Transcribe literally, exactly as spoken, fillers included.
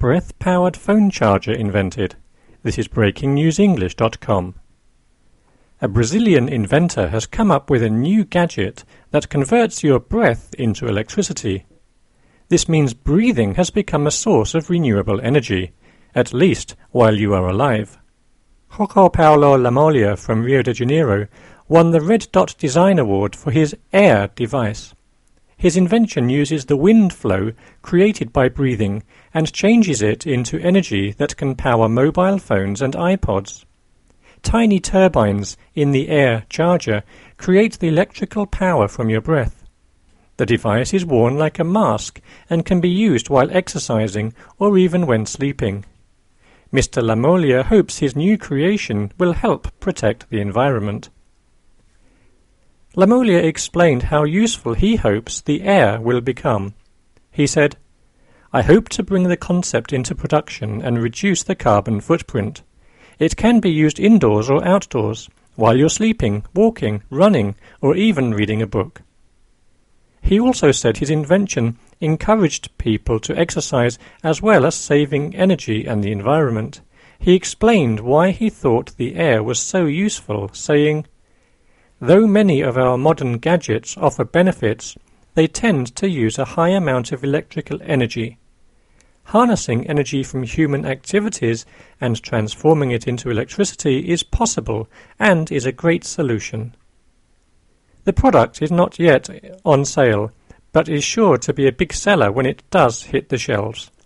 breath-powered phone charger invented. This is breaking news english dot com. A Brazilian inventor has come up with a new gadget that converts your breath into electricity. This means breathing has become a source of renewable energy, at least while you are alive. João Paulo Lamolia from Rio de Janeiro won the Red Dot Design Award for his AIR device. His invention uses the wind flow created by breathing and changes it into energy that can power mobile phones and iPods. Tiny turbines in the AIR charger create the electrical power from your breath. The device is worn like a mask and can be used while exercising or even when sleeping. Mister Lamolia hopes his new creation will help protect the environment. Lamolia explained how useful he hopes the AIR will become. He said, "I hope to bring the concept into production and reduce the carbon footprint. It can be used indoors or outdoors, while you're sleeping, walking, running, or even reading a book." He also said his invention encouraged people to exercise as well as saving energy and the environment. He explained why he thought the AIR was so useful, saying, "Though many of our modern gadgets offer benefits, they tend to use a high amount of electrical energy. Harnessing energy from human activities and transforming it into electricity is possible and is a great solution." The product is not yet on sale, but is sure to be a big seller when it does hit the shelves.